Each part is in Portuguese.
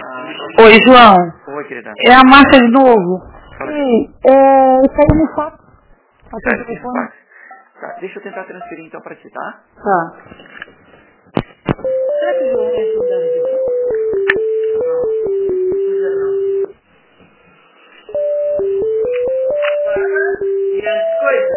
Oi, João. Oi, querida. É a Márcia de novo. Sim, isso aí no fax. Tá, deixa eu tentar transferir então pra ti, tá? Tá. Será que o João me ajuda a resolver? E as coisas?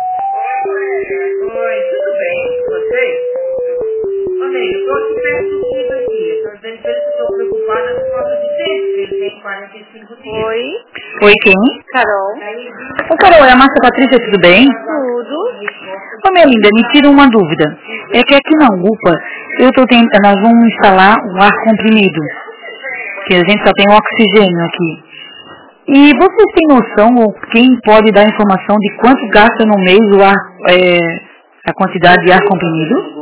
Oi, tudo bem com vocês? Olha aí, eu tô aqui perto do filho aqui. Eu tô dizendo que eu estou preocupada por falta de tempo, ele tem 45 dias. Oi, Oi, quem? Carol. Ô, Carol, é a Márcia Patrícia, tudo bem? Tudo. Ô, minha linda, me tira uma dúvida. É que aqui na UPA, nós vamos instalar um ar comprimido. Que a gente só tem oxigênio aqui. E vocês têm noção, ou quem pode dar informação de quanto gasta no mês a quantidade de ar comprimido?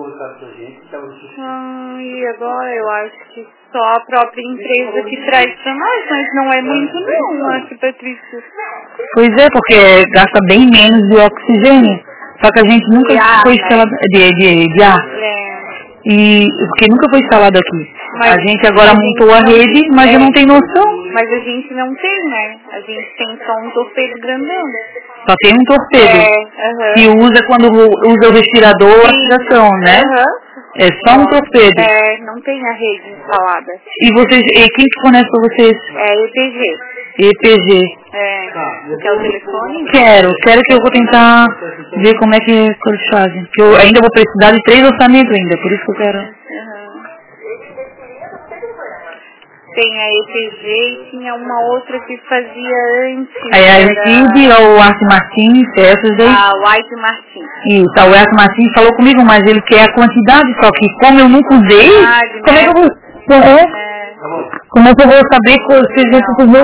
E agora eu acho que só a própria empresa que traz pra nós, mas não é muito não, acho, Patrícia. Pois é, porque gasta bem menos de oxigênio. Só que a gente nunca foi instalado de ar. Porque nunca foi instalado aqui. Mas a gente agora montou a rede, mas eu não tenho noção. Mas a gente não tem, né? A gente tem só um torpedo grandão. Só tem um torpedo. Que usa quando usa o respirador, a aspiração, né? É só um torpedo. Não tem a rede instalada. E vocês, quem que fornece pra vocês? É EPG. EPG. Quer o telefone? Quero que eu vou tentar ver como é que eles fazem. Porque eu ainda vou precisar de 3 orçamentos ainda, por isso que eu quero. Tem a EPG e tinha uma outra que fazia antes. A Arcide ou o Arthur Martins, essas daí? O White Martins. Isso, o Arthur Martins falou comigo, mas ele quer a quantidade, só que como eu nunca usei, como é que eu vou... Como é que eu vou saber que vocês vão fazer?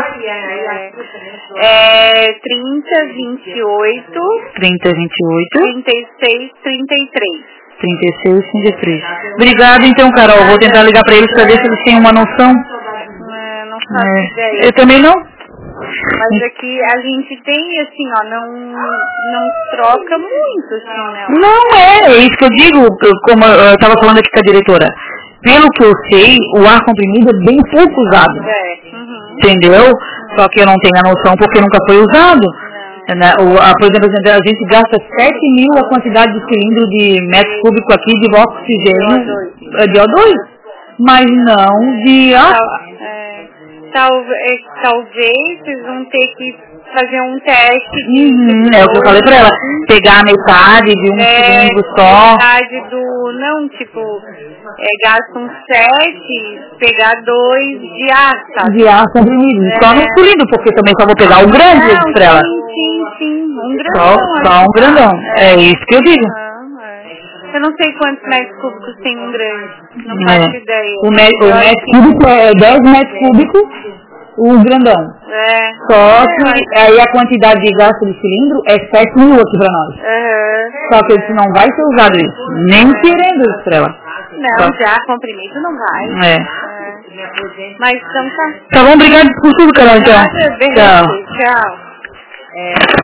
30, 28. 30, 28. 36, 33. 36, 33. Obrigado então, Carol. Vou tentar ligar para eles para ver se eles têm uma noção. Não faço ideia. Eu também não. Mas aqui a gente tem, assim, ó, não troca muito, assim, né? Não é isso que eu digo, como eu estava falando aqui com a diretora. Pelo que eu sei, o ar comprimido é bem pouco usado. Entendeu? Só que eu não tenho a noção porque nunca foi usado. Por exemplo, a gente gasta 7.000 a quantidade de cilindro de metro cúbico aqui de oxigênio de O2, mas não de ar. Talvez vocês vão ter que fazer um teste. É o que eu falei pra ela. Pegar a metade de um cilindro só. Metade do, não, tipo, gastam 7, pegar 2 de ar, sabe? De ar comprimido. Só no cilindro, porque também só vou pegar o grande, eu disse pra ela. Sim, um grandão. Só um grandão. É isso que eu digo. Eu não sei quantos metros cúbicos tem um grande. Não faço ideia. O metro cúbico é 10 metros cúbicos, o grandão. Só que aí a quantidade de gasto de cilindro é 7.000 aqui pra nós. Só que isso não vai ser usado isso. Nem querendo isso pra ela. Não, já comprimido não vai. Mas então tá. Tá bom, obrigado por tudo, Carol. Tchau. Tchau.